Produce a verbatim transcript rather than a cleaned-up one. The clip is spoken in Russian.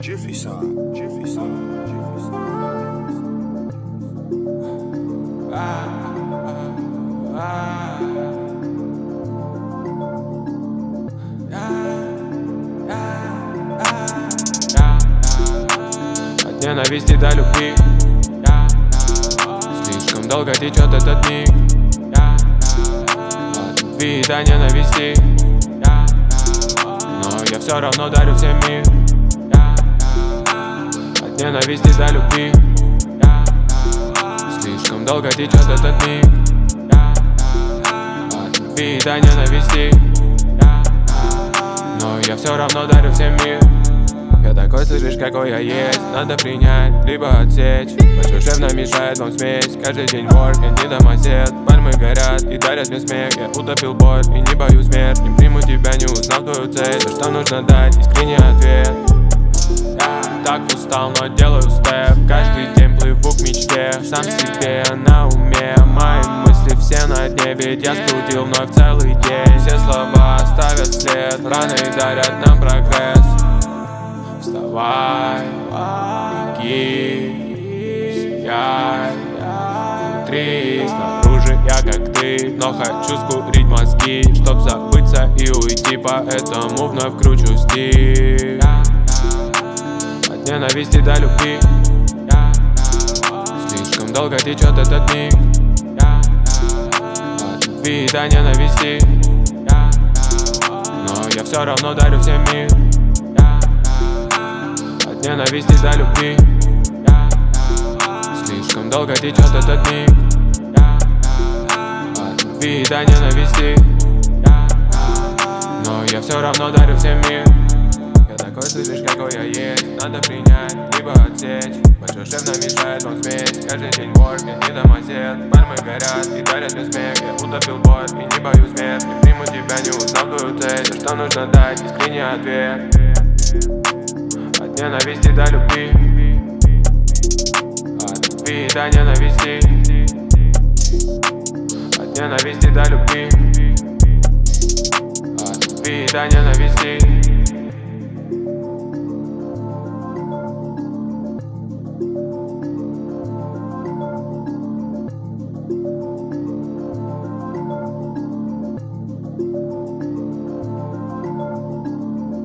Jiffy side, Jiffy side, Jiffy side. Ah, ah, ah. От ненависти до любви слишком долго течет этот миг. От любви до ненависти, но я все равно дарю всем мир. От ненависти до любви слишком долго течет этот миг. От любви до ненависти, но я все равно дарю всем мир. Я такой, слышишь, какой я есть. Надо принять, либо отсечь. Большой шеф нам мешает вам смесь. Каждый день work, я не домосед. Пальмы горят и дарят мне смех. Я утопил боль и не боюсь смерть. Не приму тебя, не узнав твою цель. За что нужно дать искренний ответ. Я так устал, но делаю степ. Каждый день плыву к мечте. Сам себе на уме. Мои мысли все на дне. Ведь я скрутил вновь целый день. Все слова оставят след. Раны дарят нам прогресс. Вставай, беги, сияй. Внутри, снаружи я как ты, но хочу скурить мозги, чтоб забыться и уйти, поэтому вновь кручу стиль. От ненависти до любви слишком долго течет этот миг. От любви до ненависти, но я все равно дарю всем мир. От ненависти до любви слишком долго течет этот миг. От любви до ненависти, но я все равно дарю всем мир. Я такой, слышишь, какой я есть. Надо принять, либо отсечь. Большой шеф нам мешает вам смесь. Каждый день work, я не домосед. Пальмы горят и дарят мне смех. Я утопил боль и не боюсь смерть. Не приму тебя, не узнав твою цель. За что нужно дать искренний ответ. От ненависти до любви, от любви до ненависти, от ненависти до любви, от любви до ненависти.